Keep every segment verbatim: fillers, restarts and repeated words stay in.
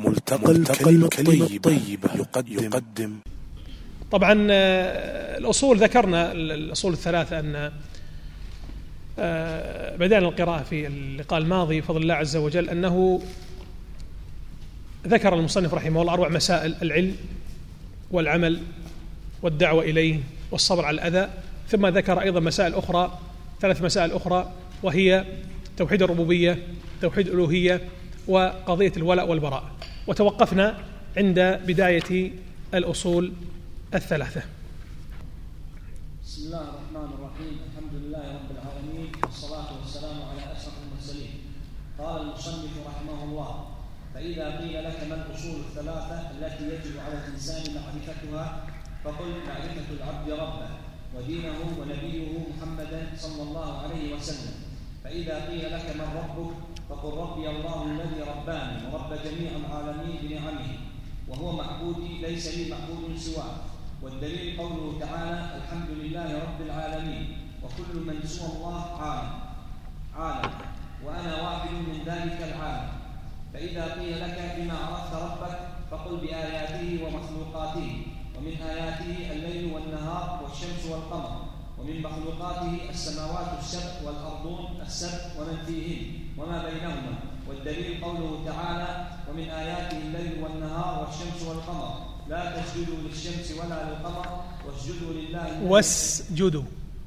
ملتقى الكلمة الطيبة يقدم. طبعا الأصول ذكرنا الأصول الثلاثة أن بدأنا القراءة في اللقاء الماضي بفضل الله عز وجل أنه ذكر المصنف رحمه الله أربع مسائل: العلم والعمل والدعوة إليه والصبر على الأذى. ثم ذكر أيضا مسائل أخرى، ثلاث مسائل أخرى، وهي توحيد الربوبية، توحيد الألوهية، وقضية الولاء والبراء. وتوقفنا عند بداية الأصول الثلاثة. بسم الله الرحمن الرحيم. الحمد لله رب العالمين، والصلاة والسلام على أشرف المرسلين. قال المصنف رحمه الله: فإذا قيل لك ما الأصول الثلاثة التي يجب على الإنسان معرفتها فقل: معرفة العبد ربه ودينه ونبيه محمدا صلى الله عليه وسلم. فإذا قيل لك من ربك فقل: ربي الله الذي رباني ورب جميع العالمين بنعمه، وهو معبودي ليس لي معبود سواه. والدليل قوله تعالى: الحمد لله رب العالمين، وكل من سوى الله عالم عالم وأنا واحد من ذلك العالم. فإذا قيل لك بما عرفت ربك فقل: بآياته ومخلوقاته، ومن آياته الليل والنهار والشمس والقمر، ومن مخلوقاته السماوات السبع والأرضون السبع ومن فيهن وما بينهما. والدليل قوله تعالى: ومن آياته الليل والنهار والشمس والقمر، لا تسجدوا للشمس ولا للقمر واسجدوا لله واسجدوا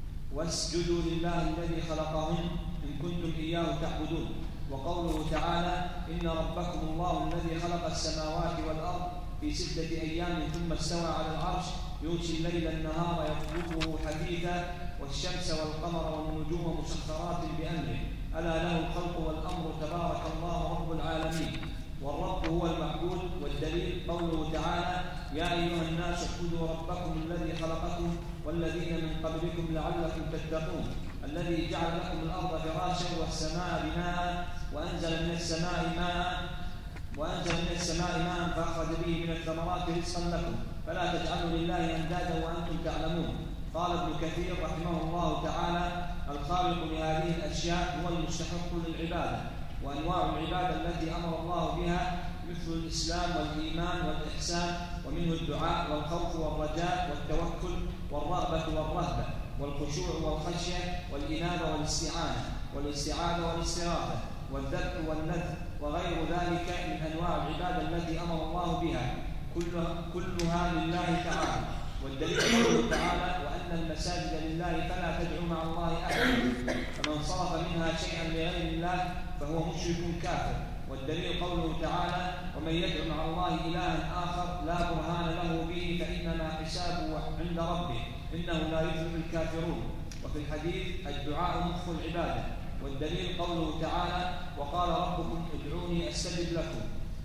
واسجدوا لله الذي خلقهن إن كنتم إياه تعبدون. وقوله تعالى: إن ربكم الله الذي خلق السماوات والأرض في ستة أيام ثم استوى على العرش يغشي الليل النهار يطلبه حثيثا والشمس والقمر والنجوم مسخرات بأمره ألا له الخلق والأمر تبارك الله رب العالمين. والرب هو المعبود. والدليل قوله تعالى: يا أيها الناس اعبدوا ربكم الذي خلقكم والذين من قبلكم لعلكم تتقون، الذي جعل لكم الأرض فراشا والسماء بناء وأنزل من السماء ماء وأنزل من السماء ماء فأخرج به من الثمرات رزقا لكم فلا تجعلوا لله أندادا وأنتم تعلمون. قال ابن كثير رحمه الله تعالى: الخالق لهذه الأشياء هو المستحق للعبادة. وأنواع العبادة التي أمر الله بها مثل الإسلام والإيمان والإحسان، ومنه الدعاء والخوف والرجاء والتوكل والرغبة والرهبة والخشوع والخشية والإنابة والاستعانة والاستعاذة والاستغاثة والذبح والنذر وغير ذلك من أنواع العبادة التي أمر الله بها كلها, كلها لله تعالى. والدليل قوله تعالى: وأن المساجد لله فلا تدعوا مع الله أحدا، فمن صرف منها شيئا لغير الله فهو مشرك كافر. والدليل قوله تعالى: ومن يدعو مع الله إلها آخر لا برهان له به فإنما حسابه عند ربه إنه لا يفلح الكافرون. وفي الحديث: الدعاء مخ العبادة. والدليل قوله تعالى: وقال ربكم ادعوني أستجب لكم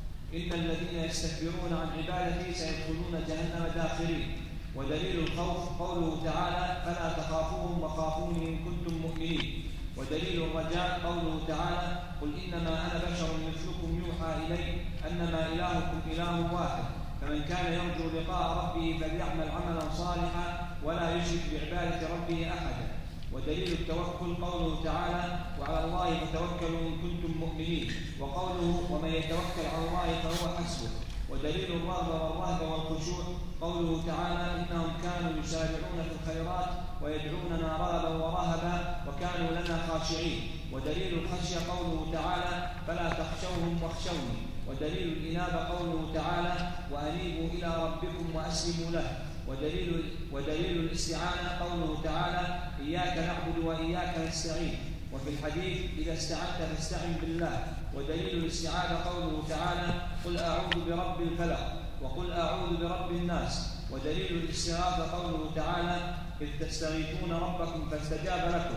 إن الذين يستكبرون عن عبادتي سيدخلون جهنم داخرين. ودليل الخوف قوله تعالى: فلا تخافوهم وخافوني إن كنتم مؤمنين. ودليل الرجاء قوله تعالى: قل إنما أنا بشر مثلكم يوحى إلي أنما إلهكم إله واحد، فمن كان يرجو لقاء ربه فليعمل عملا صالحا ولا يشرك بعبادة ربه أحدا. ودليل التوكل قوله تعالى: وعلى الله فتوكلوا إن كنتم مؤمنين. وقوله: ومن يتوكل على الله فهو حسبه. ودليل الرغبة والرهبة والخشوع قوله تعالى: إنهم كانوا يسارعون في الخيرات ويدعوننا رغبا ورهبا وكانوا لنا خاشعين. ودليل الخشية قوله تعالى: فلا تخشوهم واخشوني. ودليل الإنابة قوله تعالى: وأنيبوا إلى ربكم وأسلموا له. ودليل, ودليل الاستعانة قوله تعالى: إياك نعبد وإياك نستعين. وفي الحديث: إذا استعنت فاستعن بالله. ودليل الاستعاذة قوله تعالى: قل أعوذ برب الفلق وقل أعوذ برب الناس. ودليل الاستغاثة قوله تعالى: إذ تستغيثون ربكم فاستجاب لكم.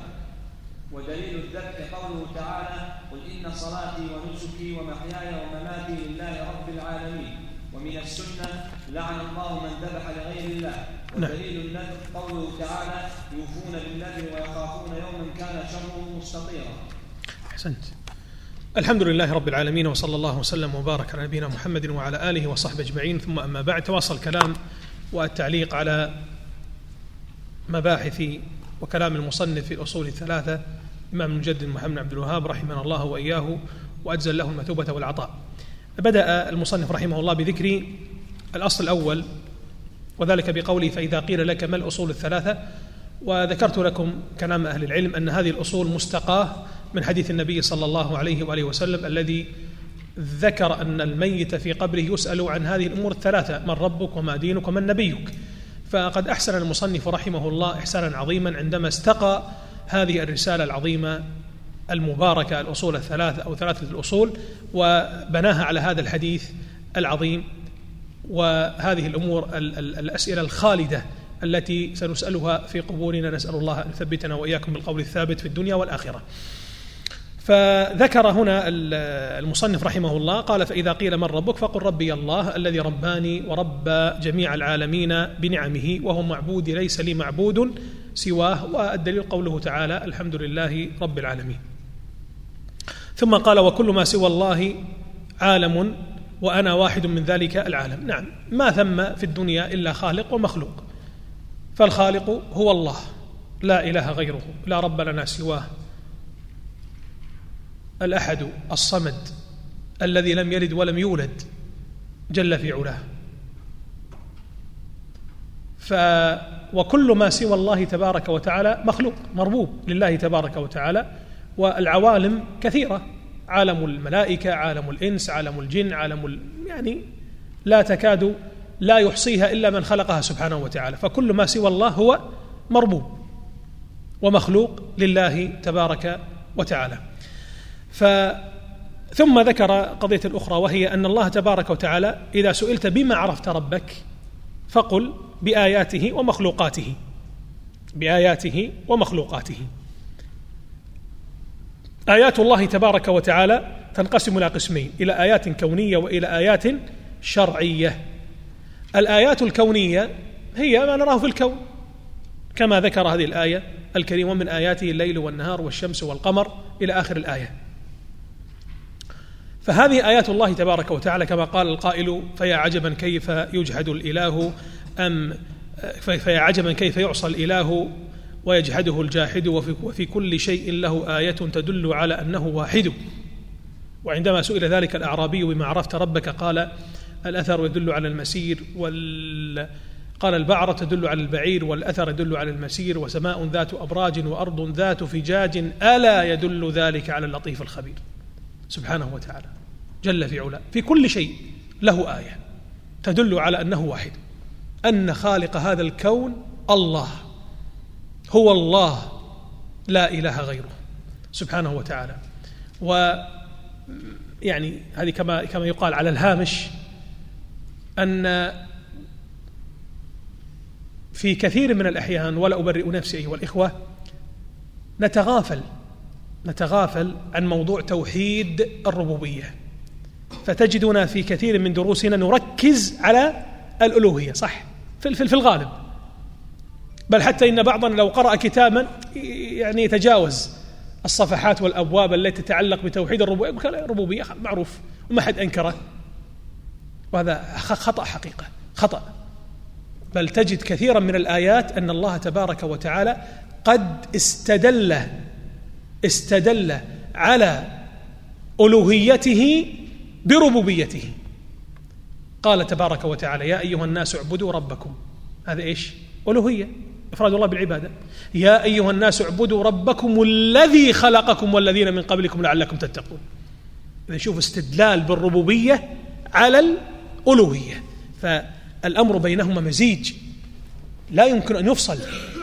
ودليل الذبح قوله تعالى: قل إن صلاتي ونسكي ومحياي ومماتي لله رب العالمين. ومن السنة: لعن الله من ذبح لغير الله. ودليل النذر قوله تعالى: يوفون بالنذر ويخافون يوما كان شره مستطيرا. أحسنت. الحمد لله رب العالمين، وصلى الله وسلم وبارك على نبينا محمد وعلى آله وصحبه أجمعين. ثم أما بعد، تواصل الكلام والتعليق على مباحث وكلام المصنف في الأصول الثلاثة الإمام المجدد محمد بن عبد الوهاب رحمه الله وإياه وأجزل له المثوبة والعطاء. بدأ المصنف رحمه الله بذكر الأصل الأول، وذلك بقوله فإذا قيل لك ما الأصول الثلاثة. وذكرت لكم كلام أهل العلم أن هذه الأصول مستقاة من حديث النبي صلى الله عليه وآله وسلم الذي ذكر أن الميت في قبره يسأل عن هذه الأمور الثلاثة: من ربك وما دينك ومن نبيك. فقد أحسن المصنف رحمه الله إحسانا عظيما عندما استقى هذه الرسالة العظيمة المباركة الأصول الثلاثة أو ثلاثة الأصول، وبناها على هذا الحديث العظيم وهذه الأمور الأسئلة الخالدة التي سنسألها في قبورنا، نسأل الله أن يثبتنا وإياكم بالقول الثابت في الدنيا والآخرة. فذكر هنا المصنف رحمه الله قال: فإذا قيل من ربك فقل ربي الله الذي رباني ورب جميع العالمين بنعمه وهو معبود ليس لي معبود سواه. والدليل قوله تعالى: الحمد لله رب العالمين. ثم قال: وكل ما سوى الله عالم وأنا واحد من ذلك العالم. نعم، ما ثم في الدنيا إلا خالق ومخلوق، فالخالق هو الله لا إله غيره، لا رب لنا سواه، الأحد الصمد الذي لم يلد ولم يولد جل في علاه. ف وكل ما سوى الله تبارك وتعالى مخلوق مربوب لله تبارك وتعالى. والعوالم كثيرة: عالم الملائكة، عالم الإنس، عالم الجن، عالم ال... يعني لا تكاد لا يحصيها إلا من خلقها سبحانه وتعالى. فكل ما سوى الله هو مربوب ومخلوق لله تبارك وتعالى. ف... ثم ذكر قضية أخرى، وهي أن الله تبارك وتعالى إذا سئلت بما عرفت ربك فقل بآياته ومخلوقاته، بآياته ومخلوقاته. آيات الله تبارك وتعالى تنقسم إلى قسمين: إلى آيات كونية وإلى آيات شرعية. الآيات الكونية هي ما نراه في الكون كما ذكر هذه الآية الكريمة: ومن آياته الليل والنهار والشمس والقمر إلى آخر الآية. فهذه آيات الله تبارك وتعالى كما قال القائل: فيا عجبا كيف يجحد الإله أم فيا عجبا كيف يعصى الإله ويجحده الجاحد وفي, وفي كل شيء له آية تدل على أنه واحد. وعندما سئل ذلك الأعرابي بما عرفت ربك قال: الأثر يدل على المسير، وال... قال: البعرة تدل على البعير، والأثر يدل على المسير، وسماء ذات أبراج وأرض ذات فجاج ألا يدل ذلك على اللطيف الخبير سبحانه وتعالى جل في علا. في كل شيء له آية تدل على أنه واحد، أن خالق هذا الكون الله، هو الله لا إله غيره سبحانه وتعالى. ويعني هذه كما كما يقال على الهامش أن في كثير من الأحيان، ولا أبرئ نفسي أيها الإخوة، نتغافل نتغافل عن موضوع توحيد الربوبية، فتجدنا في كثير من دروسنا نركز على الألوهية، صح في في الغالب، بل حتى إن بعضنا لو قرأ كتابا يعني يتجاوز الصفحات والأبواب التي تتعلق بتوحيد الربوبية، الربوبية معروف وما حد أنكره، وهذا خطأ حقيقة، خطأ. بل تجد كثيرا من الآيات أن الله تبارك وتعالى قد استدل استدل على ألوهيته بربوبيته. قال تبارك وتعالى: يا أيها الناس اعبدوا ربكم. هذا إيش؟ ألوهية، إفراد الله بالعبادة. يا أيها الناس اعبدوا ربكم الذي خلقكم والذين من قبلكم لعلكم تتقون. نشوف استدلال بالربوبية على الألوهية، فالأمر بينهما مزيج لا يمكن أن يفصل.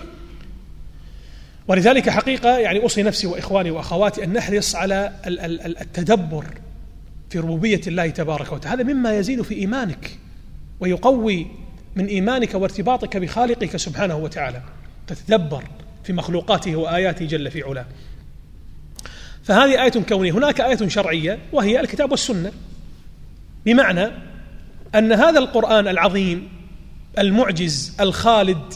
ولذلك حقيقة يعني أوصي نفسي وإخواني وأخواتي أن نحرص على التدبر في ربوبية الله تبارك وتعالى، هذا مما يزيد في إيمانك ويقوي من إيمانك وارتباطك بخالقك سبحانه وتعالى، تتدبر في مخلوقاته وآياته جل في علاه. فهذه آية كونية. هناك آية شرعية وهي الكتاب والسنة، بمعنى أن هذا القرآن العظيم المعجز الخالد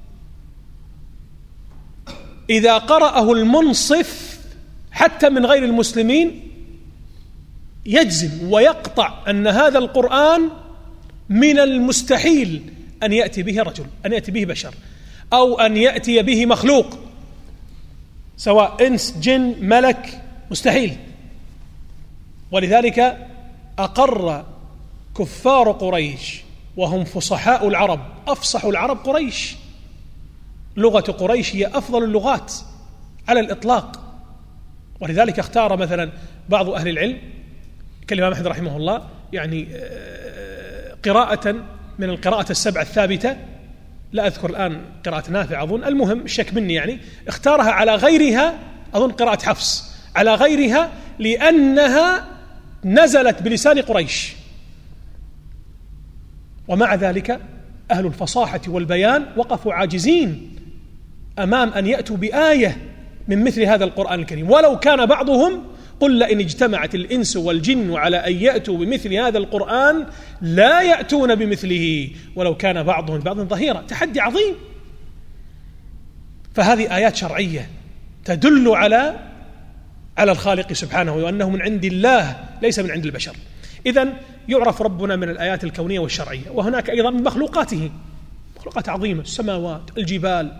إذا قرأه المنصف حتى من غير المسلمين يجزم ويقطع أن هذا القرآن من المستحيل أن يأتي به رجل، أن يأتي به بشر، أو أن يأتي به مخلوق سواء إنس جن ملك، مستحيل. ولذلك أقر كفار قريش وهم فصحاء العرب، أفصح العرب قريش، لغة قريش هي أفضل اللغات على الإطلاق. ولذلك اختار مثلا بعض أهل العلم كالإمام أحمد رحمه الله يعني قراءة من القراءة السبع الثابتة، لا أذكر الآن قراءة نافع أظن، المهم الشك مني يعني، اختارها على غيرها، أظن قراءة حفص على غيرها، لأنها نزلت بلسان قريش. ومع ذلك أهل الفصاحة والبيان وقفوا عاجزين أمام أن يأتوا بآية من مثل هذا القرآن الكريم، ولو كان بعضهم قل لئن اجتمعت الإنس والجن على أن يأتوا بمثل هذا القرآن لا يأتون بمثله ولو كان بعضهم بعض ظهيرا. تحدي عظيم. فهذه آيات شرعية تدل على على الخالق سبحانه وأنه من عند الله ليس من عند البشر. إذن يعرف ربنا من الآيات الكونية والشرعية، وهناك أيضا من مخلوقاته، مخلوقات عظيمة، السماوات، الجبال،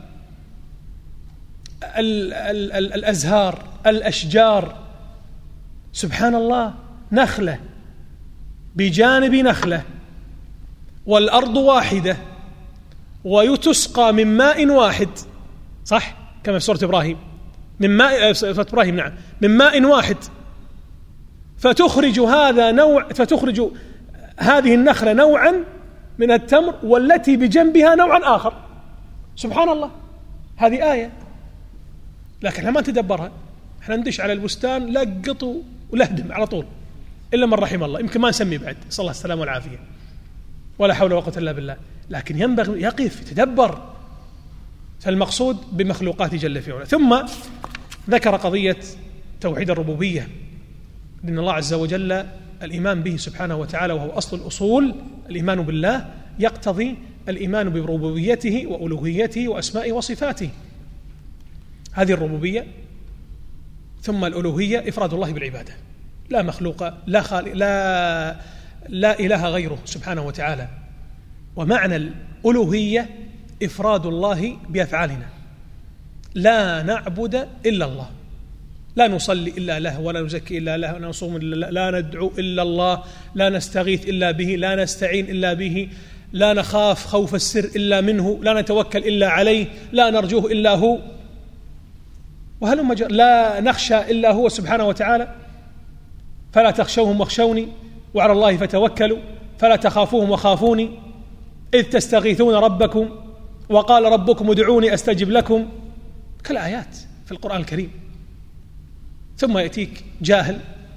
ال ال ال الأزهار، الأشجار، سبحان الله، نخلة بجانب نخلة، والأرض واحدة ويتسقى من ماء واحد، صح كما في سورة إبراهيم، من ماء سورة إبراهيم نعم، من ماء واحد، فتخرج هذا نوع، فتخرج هذه النخلة نوعا من التمر والتي بجنبها نوعا آخر. سبحان الله، هذه آية، لكن احنا ما نتدبرها، احنا ندش على البستان لقط ولهدم على طول، إلا من رحم الله، يمكن ما نسمي بعد، صلى الله السلام والعافية، ولا حول ولا قوة إلا بالله. لكن ينبغي يقف يتدبر، فالمقصود بمخلوقات جل في علاه. ثم ذكر قضية توحيد الربوبية، لأن الله عز وجل الإيمان به سبحانه وتعالى وهو أصل الأصول، الإيمان بالله يقتضي الإيمان بربوبيته وألوهيته وأسمائه وصفاته. هذه الربوبية، ثم الألوهية إفراد الله بالعبادة، لا مخلوق، لا خالق، لا لا إله غيره سبحانه وتعالى. ومعنى الألوهية إفراد الله بأفعالنا، لا نعبد إلا الله، لا نصلي إلا له، ولا نزكي إلا له، ولا نصوم إلا له، لا ندعو إلا الله، لا نستغيث إلا به، لا نستعين إلا به، لا نخاف خوف السر إلا منه، لا نتوكل إلا عليه، لا نرجوه إلا هو، وهلم جر، لا نخشى إلا هو سبحانه وتعالى، فلا تخشوهم واخشوني وعلى الله فتوكلوا، فلا تخافوهم وخافوني، إذ تستغيثون ربكم وقال ربكم ادعوني أستجب لكم، كالآيات في القرآن الكريم. ثم يأتيك جاهل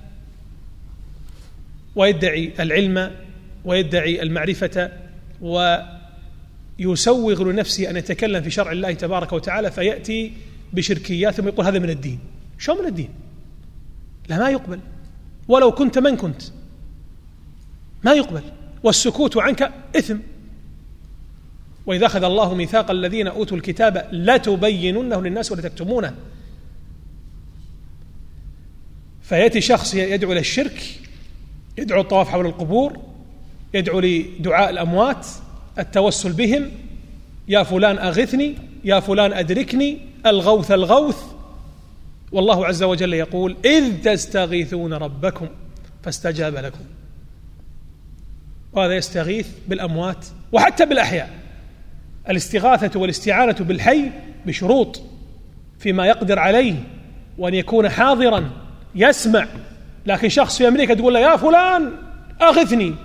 ويدعي العلم ويدعي المعرفة ويسوغ لنفسه أن يتكلم في شرع الله تبارك وتعالى، فيأتي بشركيات ثم يقول هذا من الدين. شو من الدين؟ لا، ما يقبل، ولو كنت من كنت ما يقبل، والسكوت عنك إثم. وإذا أخذ الله ميثاق الذين أوتوا الكتاب لتبيننه للناس ولا تكتمونه. فيأتي شخص يدعو إلى الشرك، يدعو الطواف حول القبور، يدعو لدعاء الأموات، التوسل بهم، يا فلان أغثني، يا فلان أدركني، الغوث الغوث. والله عز وجل يقول إذ تستغيثون ربكم فاستجاب لكم. وهذا يستغيث بالأموات وحتى بالأحياء. الاستغاثة والاستعانة بالحي بشروط، فيما يقدر عليه، وأن يكون حاضرا يسمع. لكن شخص في أمريكا تقول له يا فلان أغثني،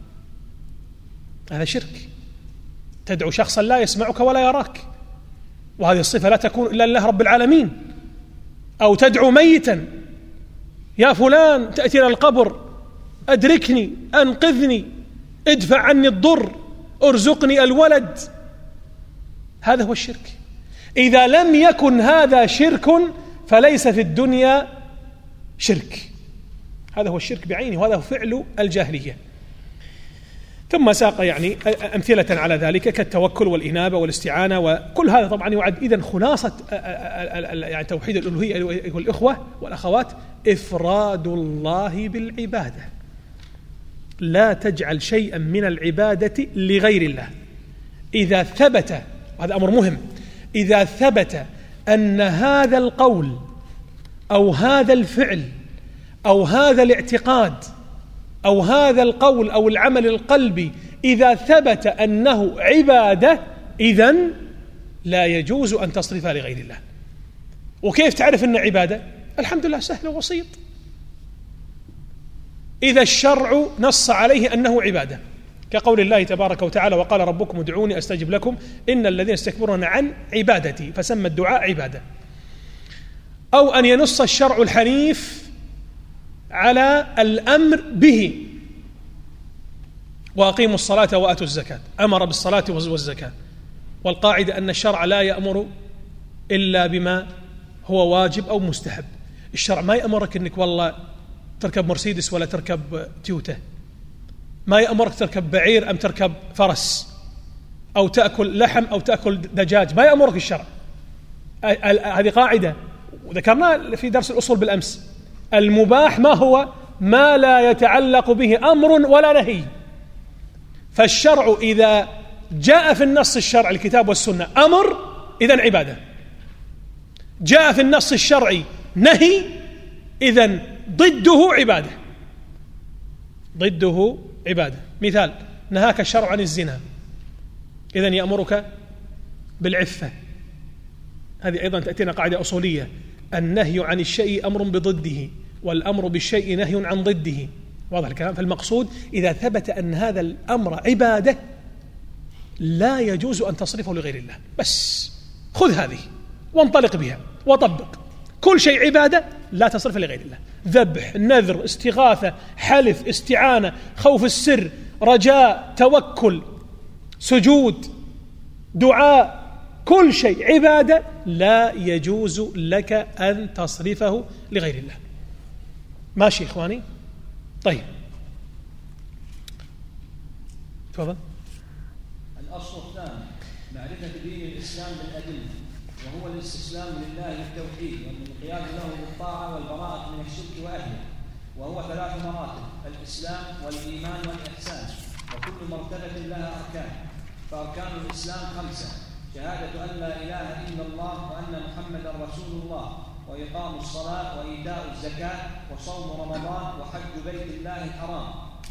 هذا شرك. تدعو شخصا لا يسمعك ولا يراك، وهذه الصفة لا تكون إلا لله رب العالمين. أو تدعو ميتا، يا فلان تأتي إلى القبر أدركني، أنقذني، ادفع عني الضر، ارزقني الولد. هذا هو الشرك. إذا لم يكن هذا شرك فليس في الدنيا شرك. هذا هو الشرك بعينه، وهذا هو فعل الجاهلية. ثم ساق يعني أمثلة على ذلك كالتوكل والإنابة والاستعانة، وكل هذا طبعا يعد إذن خلاصة يعني توحيد الألوهية والإخوة والأخوات إفراد الله بالعبادة. لا تجعل شيئا من العبادة لغير الله. إذا ثبت، هذا أمر مهم، إذا ثبت أن هذا القول أو هذا الفعل أو هذا الاعتقاد أو هذا القول أو العمل القلبي إذا ثبت أنه عبادة إذن لا يجوز أن تصرفها لغير الله. وكيف تعرف أنه عبادة؟ الحمد لله سهل وبسيط. إذا الشرع نص عليه أنه عبادة، كقول الله تبارك وتعالى: وقال ربكم ادعوني أستجب لكم إن الذين يستكبرون عن عبادتي، فسمى الدعاء عبادة. أو أن ينص الشرع الحنيف على الأمر به، وأقيموا الصلاة وآتوا الزكاة، أمر بالصلاة والزكاة. والقاعدة أن الشرع لا يأمر إلا بما هو واجب أو مستحب. الشرع ما يأمرك أنك والله تركب مرسيدس ولا تركب تويوتا، ما يأمرك تركب بعير أم تركب فرس، أو تأكل لحم أو تأكل دجاج، ما يأمرك الشرع. هذه قاعدة وذكرناها في درس الأصول بالأمس. المباح ما هو؟ ما لا يتعلق به أمر ولا نهي. فالشرع إذا جاء في النص الشرعي الكتاب والسنة أمر، إذن عبادة. جاء في النص الشرعي نهي، إذن ضده عبادة، ضده عبادة. مثال: نهاك الشرع عن الزنا، إذن يأمرك بالعفة. هذه أيضا تأتينا قاعدة أصولية: النهي عن الشيء أمر بضده، والأمر بالشيء نهي عن ضده. واضح الكلام؟ فالمقصود إذا ثبت أن هذا الأمر عبادة لا يجوز أن تصرفه لغير الله. بس خذ هذه وانطلق بها وطبق. كل شيء عبادة لا تصرف لغير الله: ذبح، نذر، استغاثة، حلف، استعانة، خوف السر، رجاء، توكل، سجود، دعاء، كل شيء عبادة لا يجوز لك أن تصرفه لغير الله. ماشي إخواني؟ طيب تفضل. الأصل الثاني معرفة دين الإسلام بالأدلة، وهو الاستسلام لله بالتوحيد والانقياد له بالطاعة والبراءة من الشرك وأهله، وهو ثلاث مراتب: الإسلام والإيمان والإحسان، وكل مرتبة لها أركان. فأركان الإسلام خمسة: شهادة أن لا إله إلا الله وأن محمدا رسول الله، وإقام الصلاة، وإيتاء الزكاة، وصوم رمضان، وحج بيت الله الحرام.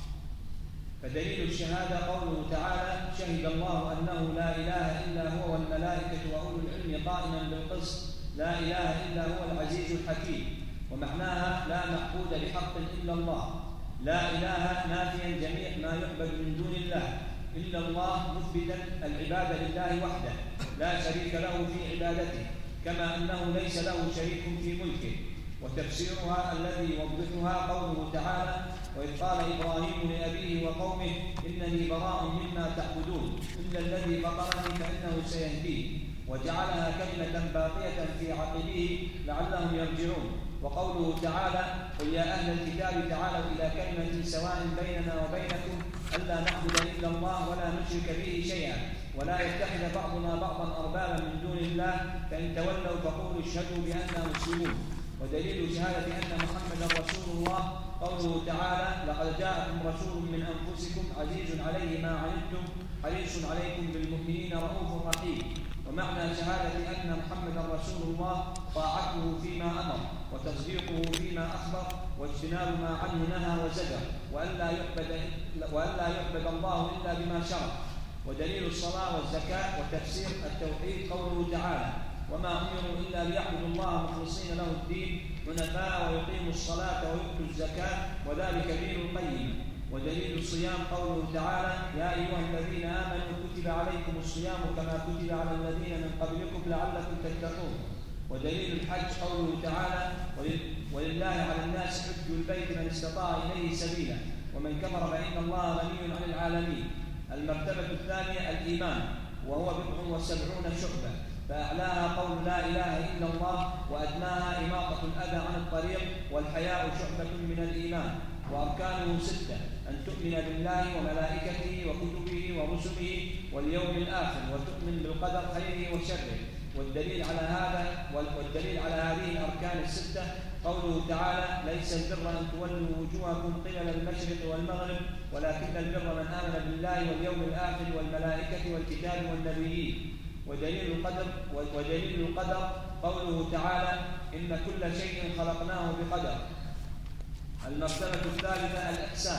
فدليل الشهادة قوله تعالى: شهد الله أنه لا إله إلا هو والملائكة وأولو العلم قائما بالقسط، لا إله إلا هو العزيز الحكيم. ومعناها: لا معبود بحق إلا الله، لا إله نافيا جميع ما يعبد من دون الله، إلا الله مثبتا العبادة لله وحده لا شريك له في عبادته، كما أنه ليس له شريك في ملكه. وتفسيرها الذي يوضحها قوله تعالى: وإذ قال إبراهيم لأبيه وقومه إنني براء مما تعبدون إلا الذي فطرني فإنه سيهدين، وجعلها كلمة باقية في عقبه لعلهم يرجعون. وقوله تعالى: قل يا أهل الكتاب تعالوا إلى كلمة سواء بيننا وبينكم ألا نعبد إلا الله ولا نشرك به شيئا ولا يتخذ بعضنا بعضا أربابا من دون الله فإن تولوا فقولوا اشهدوا بأننا مسلمون. ودليل شهادة أن محمدا رسول الله قوله تعالى: لقد جاءكم رسول من أنفسكم عزيز عليه ما عنتم حريص عليكم بالمؤمنين رؤوف رحيم. ومعنى شهادة أن محمدا رسول الله طاعته فيما أمر، وتصديقه فيما أخبر، واجتناب ما عنه نهى وزجر، وألا يعبد وألا يعبد الله إلا بما شرع. ودليل الصلاة والزكاة وتفسير التوحيد قوله تعالى: وما أمروا إلا ليعبدوا الله مخلصين له الدين حنفاء ويقيموا الصلاة ويؤتوا الزكاة وذلك دين القيم. ودليل الصيام قوله تعالى: يا أيها الذين آمنوا كتب عليكم الصيام كما كتب على الذين من قبلكم لعلكم تتقون. ودليل الحج قوله تعالى: ولله على الناس حج البيت من استطاع إليه سبيلا ومن كفر فإن الله غني عن العالمين. المرتبة الثانية الإيمان، وهو بضع وسبعون شعبة، فأعلاها قول لا إله إلا الله، وأدناها إماطة الأذى عن الطريق، والحياء شعبة من الإيمان. وأركانه ستة: أن تؤمن بالله وملائكته وكتبه ورسله واليوم الآخر، وتؤمن بالقدر خيره وشره. والدليل على هذا والدليل على هذه الأركان الستة قوله تعالى: ليس البر أن تولوا وجوهكم قبل المشرق والمغرب ولكن البر من آمن بالله واليوم الآخر والملائكة والكتاب والنبيين. ودليل القدر ودليل القدر قوله تعالى: إن كل شيء خلقناه بقدر. المرتبة الثالثة الإحسان،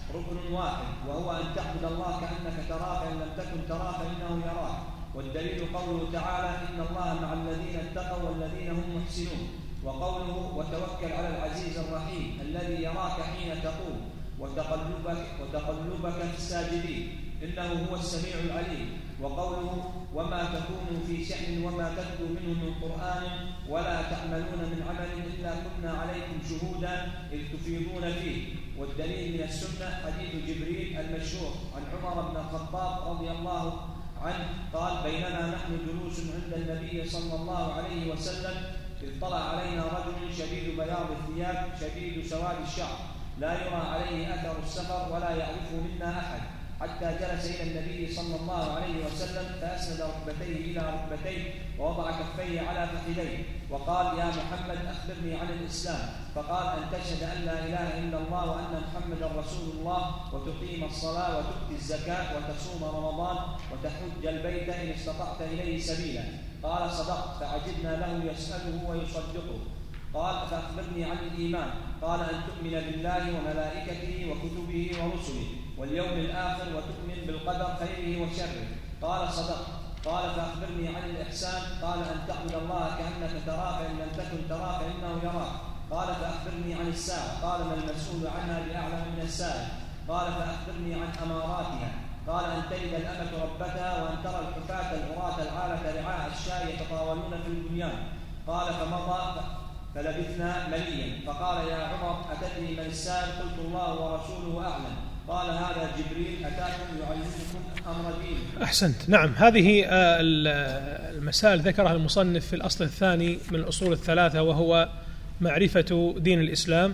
ركن واحد، وهو أن تعبد الله كأنك تراه فإن لم تكن تراه فإنه يراك. والدليل قوله تعالى إن الله مع الذين اتقوا والذين هم محسنون، وقوله وتوكل على العزيز الرحيم الذي يراك حين تقوم وتقلبك, وتقلبك في الساجدين إنه هو السميع العليم. وقوله وما تكون في شأن وما تتلو منه من قرآن ولا تعملون من عمل إلا كنا عليكم شهودا إذ تفيضون فيه. والدليل من السنة حديث جبريل المشهور عن عمر بن الخطاب رضي الله عنه قال بينما نحن جلوس عند النبي صلى الله عليه وسلم إذ طلع علينا رجل شديد بياض الثياب شديد سواد الشعر لا يرى عليه أثر السفر ولا يعرفه منا أحد، حتى جلس إلى النبي صلى الله عليه وسلم فأسند ركبتيه إلى ركبتيه ووضع كفيه على فخذيه وقال يا محمد أخبرني عن الإسلام. فقال أن تشهد أن لا إله إلا الله وأن محمدا رسول الله وتقيم الصلاة وتؤتي الزكاة وتصوم رمضان وتحج البيت إن استطعت إليه سبيلا. قال صدقت، فعجبنا له يسأله ويصدقه. قال فأخبرني عن الإيمان. قال أن تؤمن بالله وملائكته وكتبه ورسله واليوم الآخر وتؤمن بالقدر خيره وشره. قال صدقت. قال فأخبرني عن الإحسان. قال أن تعبد الله كأنك تراه فإن لم تكن تراه فإنه يراك. قال فأخبرني عن الساعة. قال ما المسؤول عنها بأعلم من السائل. قال فأخبرني عن أماراتها. قال أن تلد الأمة ربتها وأن ترى الحفاة العراة العالة رعاء الشاة يتطاولون في البنيان. قال فمضى فلبثنا مليا. فقال يا عمر أتدري من السائل؟ قلت الله ورسوله أعلم. قال هذا جبريل أتاكم يعلمكم أمر دين. أحسنت. نعم، هذه المسائل ذكرها المصنف في الأصل الثاني من الأصول الثلاثة وهو معرفة دين الإسلام.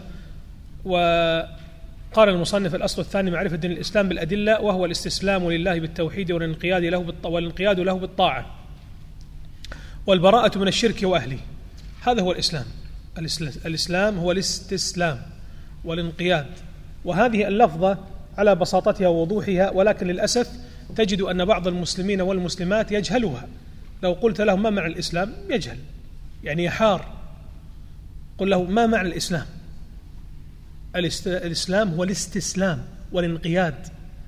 وقال المصنف الأصل الثاني معرفة دين الإسلام بالأدلة، وهو الاستسلام لله بالتوحيد والانقياد له والانقياد له بالطاعة والبراءة من الشرك وأهله. هذا هو الإسلام. الإسلام هو الاستسلام والانقياد، وهذه اللفظة على بساطتها ووضوحها، ولكن للأسف تجد أن بعض المسلمين والمسلمات يجهلها. لو قلت لهم ما معنى الإسلام يجهل، يعني يحار. قل له ما معنى الإسلام؟ الإسلام هو الاستسلام والانقياد.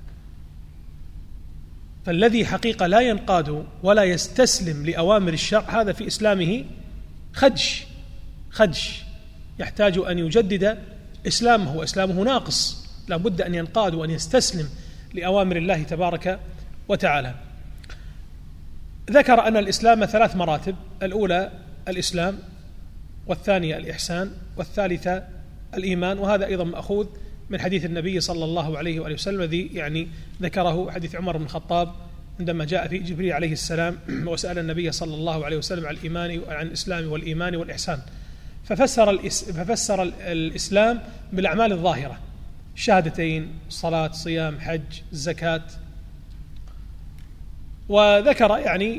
فالذي حقيقة لا ينقاد ولا يستسلم لأوامر الشرع هذا في إسلامه خدش خدش يحتاج أن يجدد إسلامه، وإسلامه ناقص، لا بد أن ينقاد وأن يستسلم لأوامر الله تبارك وتعالى. ذكر أن الإسلام ثلاث مراتب: الأولى الإسلام، والثانية الإحسان، والثالثة الإيمان. وهذا أيضا مأخوذ من حديث النبي صلى الله عليه وآله وسلم الذي يعني ذكره حديث عمر بن الخطاب عندما جاء في جبريل عليه السلام وسأل النبي صلى الله عليه وسلم عن الإيمان عن الإسلام والإيمان والإحسان، ففسر الإس ففسر الإسلام بالأعمال الظاهرة: شهادتين، صلاة، صيام، حج، زكاة. وذكر يعني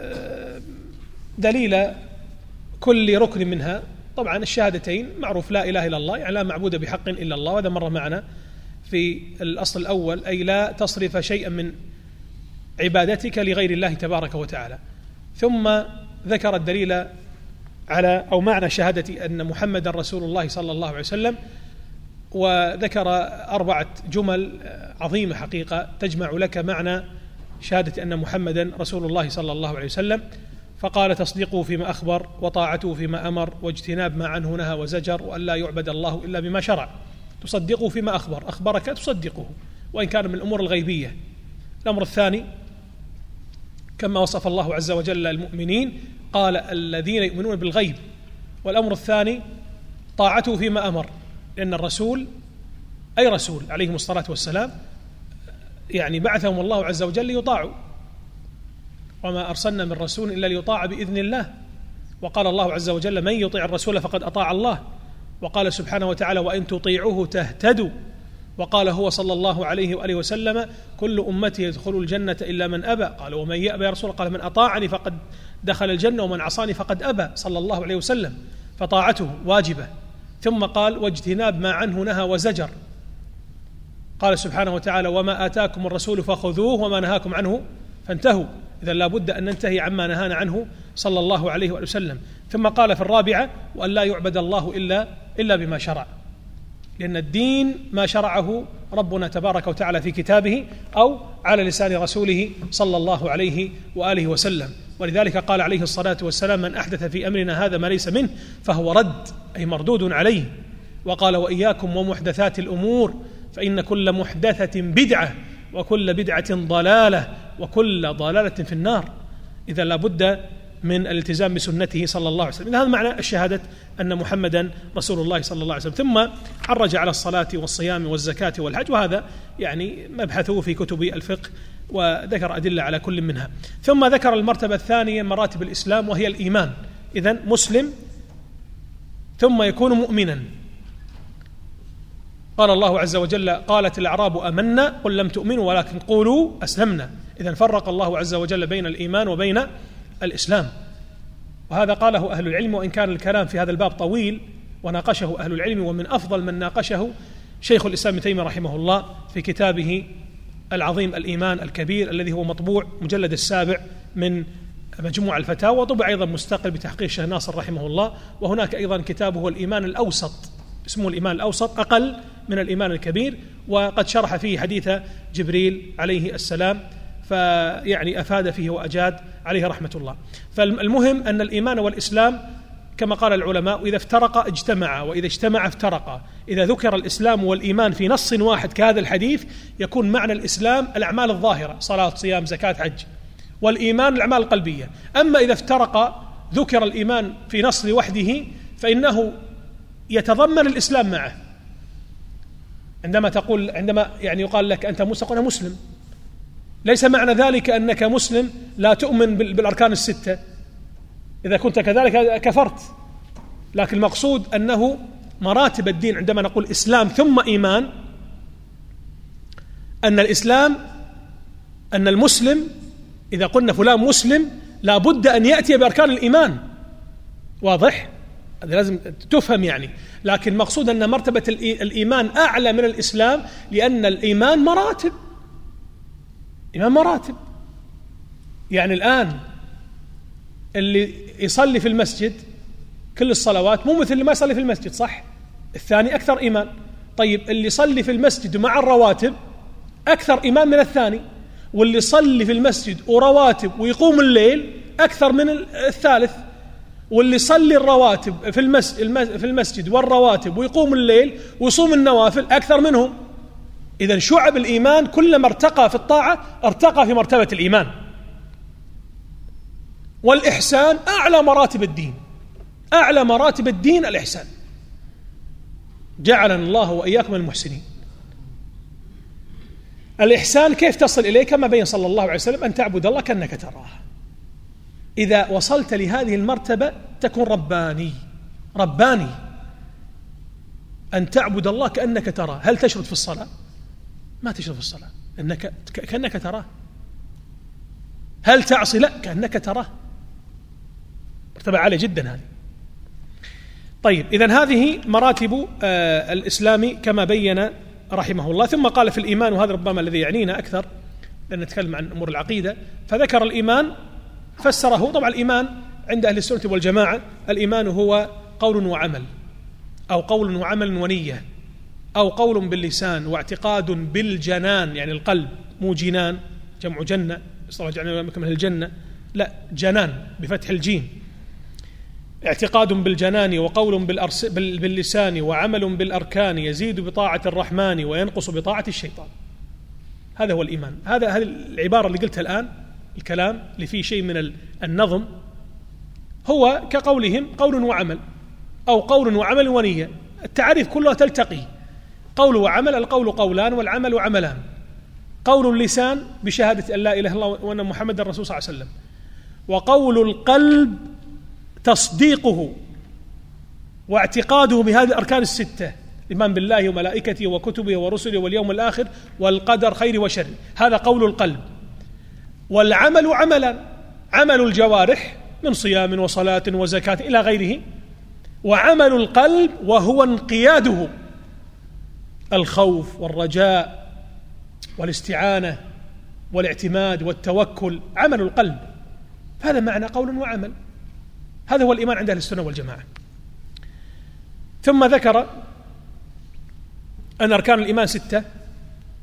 دليل كل ركن منها. طبعا الشهادتين معروف لا إله إلا الله، يعني لا معبود بحق إلا الله، وهذا مر معنا في الأصل الأول، أي لا تصرف شيئا من عبادتك لغير الله تبارك وتعالى. ثم ذكر الدليل على أو معنى شهادة أن محمد رسول الله صلى الله عليه وسلم، وذكر أربعة جمل عظيمة حقيقة تجمع لك معنى شهادة أن محمدا رسول الله صلى الله عليه وسلم. فقال: تصديقه فيما أخبر، وطاعته فيما أمر، واجتناب ما عنه نهى وزجر، وأن لا يعبد الله إلا بما شرع. تصدقه فيما أخبر، أخبرك تصدقه وإن كان من الأمور الغيبية. الأمر الثاني كما وصف الله عز وجل المؤمنين قال: الذين يؤمنون بالغيب. والأمر الثاني طاعته فيما أمر، لأن الرسول أي رسول عليهم الصلاة والسلام يعني بعثهم الله عز وجل ليطاعوا، وما أرسلنا من رسول إلا ليطاع بإذن الله. وقال الله عز وجل: من يطيع الرسول فقد أطاع الله. وقال سبحانه وتعالى: وإن تطيعوه تهتدوا. وقال هو صلى الله عليه وآله وسلم: كل أمتي يدخل الجنة إلا من أبى. قال: ومن يأبى يا رسول الله؟ قال: من أطاعني فقد دخل الجنة ومن عصاني فقد أبى، صلى الله عليه وسلم. فطاعته واجبة. ثم قال: واجتناب ما عنه نهى وزجر. قال سبحانه وتعالى: وما آتاكم الرسول فخذوه وما نهاكم عنه فانتهوا. إذن لا بد أن ننتهي عما نهانا عنه صلى الله عليه وآله وسلم. ثم قال في الرابعة: وأن لا يعبد الله إلا إلا بما شرع، لأن الدين ما شرعه ربنا تبارك وتعالى في كتابه أو على لسان رسوله صلى الله عليه وآله وسلم. ولذلك قال عليه الصلاة والسلام: من أحدث في أمرنا هذا ما ليس منه فهو رد، أي مردود عليه. وقال: وإياكم ومحدثات الأمور فإن كل محدثة بدعة وكل بدعة ضلالة وكل ضلالة في النار. إذا لابد من الالتزام بسنته صلى الله عليه وسلم. هذا معنى الشهادة أن محمدا رسول الله صلى الله عليه وسلم. ثم عرج على الصلاة والصيام والزكاة والحج، وهذا يعني مبحثه في كتب الفقه، وذكر أدلة على كل منها. ثم ذكر المرتبة الثانية مراتب الإسلام، وهي الإيمان. إذن مسلم ثم يكون مؤمنا. قال الله عز وجل: قالت الأعراب آمنا قل لم تؤمنوا ولكن قولوا أسلمنا. إذن فرق الله عز وجل بين الإيمان وبين الإسلام، وهذا قاله أهل العلم، وإن كان الكلام في هذا الباب طويل وناقشه أهل العلم، ومن أفضل من ناقشه شيخ الإسلام ابن تيمية رحمه الله في كتابه العظيم الإيمان الكبير، الذي هو مطبوع مجلد السابع من مجموع الفتاوى، وطبع أيضا مستقل بتحقيق الشيخ ناصر رحمه الله. وهناك أيضا كتابه الإيمان الأوسط، اسمه الإيمان الأوسط، أقل من الإيمان الكبير، وقد شرح فيه حديث جبريل عليه السلام، فيعني أفاد فيه وأجاد عليه رحمة الله. فالمهم أن الإيمان والإسلام كما قال العلماء: إذا افترقا اجتمعا، وإذا اجتمعا افترقا. إذا ذكر الإسلام والإيمان في نص واحد كهذا الحديث يكون معنى الإسلام الأعمال الظاهرة: صلاة، صيام، زكاة، حج، والإيمان الأعمال القلبية. أما إذا افترق ذكر الإيمان في نص لوحده فإنه يتضمن الإسلام معه. عندما تقول عندما يعني يقال لك أنت مسلم، أنا مسلم، ليس معنى ذلك أنك مسلم لا تؤمن بالأركان الستة، إذا كنت كذلك كفرت. لكن المقصود أنه مراتب الدين، عندما نقول إسلام ثم إيمان، أن الإسلام أن المسلم إذا قلنا فلان مسلم لا بد أن يأتي بأركان الإيمان، واضح؟ هذا لازم تفهم يعني. لكن مقصود أن مرتبة الإيمان أعلى من الإسلام، لأن الإيمان مراتب، إيمان مراتب. يعني الآن اللي يصلي في المسجد كل الصلوات مو مثل اللي ما يصلي في المسجد، صح؟ الثاني أكثر إيمان. طيب اللي يصلي في المسجد مع الرواتب أكثر إيمان من الثاني، واللي يصلي في المسجد ورواتب ويقوم الليل أكثر من الثالث، واللي يصلي الرواتب في المسجد في المسجد والرواتب ويقوم الليل ويصوم النوافل أكثر منهم. إذن شعب الإيمان كلما ارتقى في الطاعة ارتقى في مرتبة الإيمان. والإحسان أعلى مراتب الدين، أعلى مراتب الدين الإحسان. جعلنا الله وإياكم المحسنين. الإحسان كيف تصل إليه؟ كما بين صلى الله عليه وسلم: أن تعبد الله كأنك تراه. إذا وصلت لهذه المرتبة تكون رباني. رباني أن تعبد الله كأنك تراه. هل تشرد في الصلاة؟ ما تشرد في الصلاة، إنك كأنك تراه. هل تعصي؟ لا، كأنك تراه. مرتبة عالية جدا هذه. طيب، إذن هذه مراتب آه الإسلام كما بين رحمه الله. ثم قال في الإيمان، وهذا ربما الذي يعنينا أكثر لأن نتكلم عن أمور العقيدة، فذكر الإيمان فسره. طبعا الإيمان عند أهل السنة والجماعة الإيمان هو قول وعمل، أو قول وعمل ونية، أو قول باللسان واعتقاد بالجنان، يعني القلب، مو جنان جمع جنة صراحة جعلنا من الجنة، لا، جنان بفتح الجيم. اعتقاد بالجنان وقول باللسان وعمل بالأركان يزيد بطاعة الرحمن وينقص بطاعة الشيطان. هذا هو الإيمان. هذا هذه العبارة اللي قلتها الآن، الكلام اللي فيه شيء من النظم، هو كقولهم قول وعمل، أو قول وعمل ونية. التعريف كلها تلتقي. قول وعمل، القول قولان والعمل عملان. قول اللسان بشهادة أن لا إله إلا الله وأن محمد الرسول صلى الله عليه وسلم، وقول القلب تصديقه واعتقاده بهذه الأركان الستة: الإيمان بالله وملائكته وكتبه ورسله واليوم الآخر والقدر خير وشر. هذا قول القلب. والعمل عملا، عمل الجوارح من صيام وصلاة وزكاة إلى غيره. وعمل القلب وهو انقياده، الخوف والرجاء والاستعانة والاعتماد والتوكل، عمل القلب. هذا معنى قول وعمل. هذا هو الإيمان عند أهل السنة والجماعة. ثم ذكر أن أركان الإيمان ستة: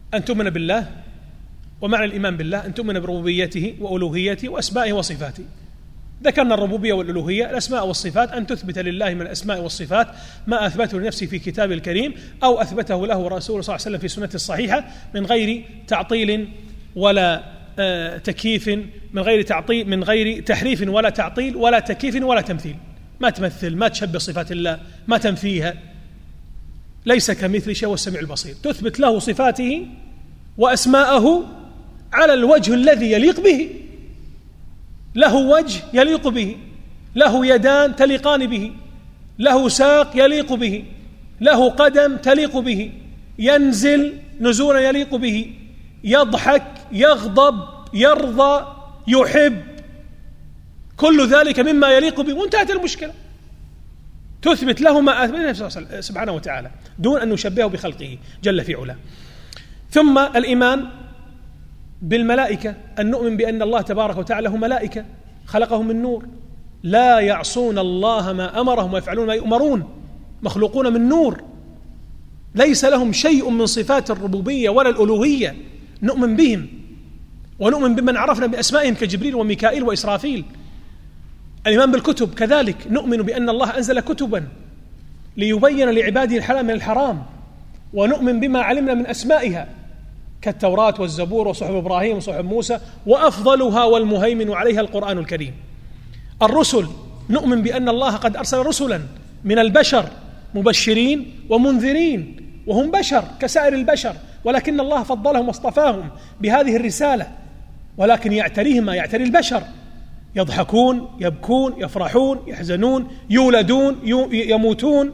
أن تؤمن بالله، ومعنى الإيمان بالله أن تؤمن بربوبيته وألوهيته وأسمائه وصفاته. ذكرنا الربوبية والألوهية. الأسماء والصفات أن تثبت لله من الأسماء والصفات ما أثبته لنفسه في كتابه الكريم أو أثبته له رسوله صلى الله عليه وسلم في سنته الصحيحة من غير تعطيل ولا آه تكييف، من غير تعطيل، من غير تحريف ولا تعطيل ولا تكييف ولا تمثيل. ما تمثل، ما تشبه صفات الله، ما تنفيها. ليس كمثل شيء والسميع البصير. تثبت له صفاته وأسماءه على الوجه الذي يليق به. له وجه يليق به، له يدان تليقان به، له ساق يليق به، له قدم تليق به، ينزل نزولا يليق به، يضحك، يغضب، يرضى، يحب، كل ذلك مما يليق به، وانتهت المشكلة. تثبت له ما أثبته سبحانه وتعالى دون أن نشبهه بخلقه جل في علاه. ثم الإيمان بالملائكة، أن نؤمن بأن الله تبارك وتعالى له ملائكة خلقهم من نور لا يعصون الله ما أمرهم ويفعلون ما يؤمرون، مخلوقون من نور، ليس لهم شيء من صفات الربوبية ولا الألوهية. نؤمن بهم ونؤمن بمن عرفنا بأسمائهم كجبريل وميكائيل وإسرافيل. الإيمان بالكتب كذلك، نؤمن بأن الله أنزل كتبا ليبين لعباده الحلال من الحرام، ونؤمن بما علمنا من أسمائها كالتوراة والزبور وصحف إبراهيم وصحف موسى، وأفضلها والمهيمن عليها القرآن الكريم. الرسل، نؤمن بأن الله قد أرسل رسلا من البشر مبشرين ومنذرين، وهم بشر كسائر البشر، ولكن الله فضلهم واصطفاهم بهذه الرسالة، ولكن يعتريهم ما يعتري البشر، يضحكون، يبكون، يفرحون، يحزنون، يولدون، يموتون،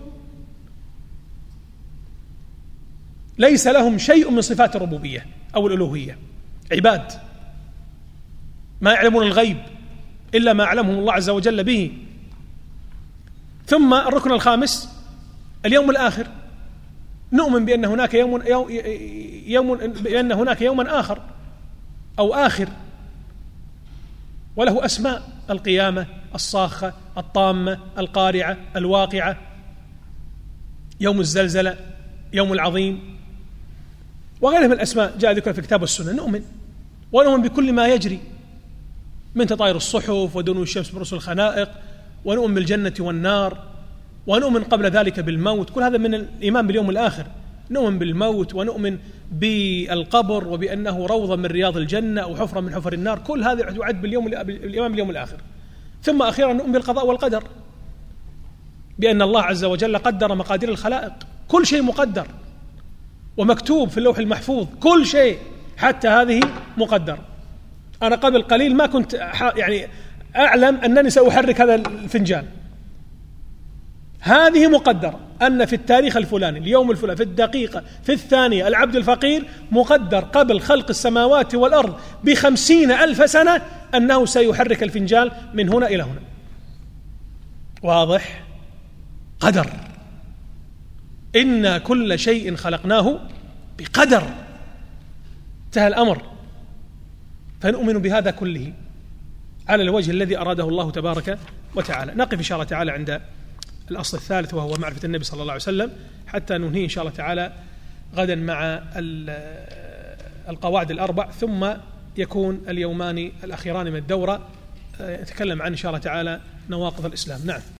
ليس لهم شيء من صفات الربوبية أو الألوهية. عباد ما يعلمون الغيب إلا ما علمهم الله عز وجل به. ثم الركن الخامس اليوم الآخر، نؤمن بأن هناك يوم, يوم بأن هناك يوما آخر أو آخر، وله أسماء: القيامة، الصاخة، الطامة، القارعة، الواقعة، يوم الزلزلة، يوم العظيم، وغيرها من الأسماء جاء ذكر في الكتاب والسنة. نؤمن ونؤمن بكل ما يجري من تطاير الصحف ودنو الشمس برؤوس الخلائق، ونؤمن بالجنة والنار، ونؤمن قبل ذلك بالموت. كل هذا من الإيمان باليوم الآخر. نؤمن بالموت ونؤمن بالقبر وبأنه روضة من رياض الجنة أو حفرة من حفر النار. كل هذا يعد باليوم الإيمان باليوم الآخر. ثم أخيرا نؤمن بالقضاء والقدر، بأن الله عز وجل قدر مقادير الخلائق، كل شيء مقدر ومكتوب في اللوح المحفوظ، كل شيء حتى هذه مقدر. أنا قبل قليل ما كنت يعني أعلم أنني سأحرك هذا الفنجان، هذه مقدرة، أن في التاريخ الفلاني اليوم الفلاني في الدقيقة في الثانية العبد الفقير مقدر قبل خلق السماوات والأرض بخمسين ألف سنة أنه سيحرك الفنجان من هنا إلى هنا. واضح؟ قدر. إن كل شيء خلقناه بقدر، انتهى الأمر. فنؤمن بهذا كله على الوجه الذي أراده الله تبارك وتعالى. نقف إن شاء الله تعالى عند الأصل الثالث وهو معرفة النبي صلى الله عليه وسلم، حتى ننهي إن شاء الله تعالى غدا مع القواعد الأربع، ثم يكون اليومان الأخيران من الدورة يتكلم عن إن شاء الله تعالى نواقض الإسلام. نعم.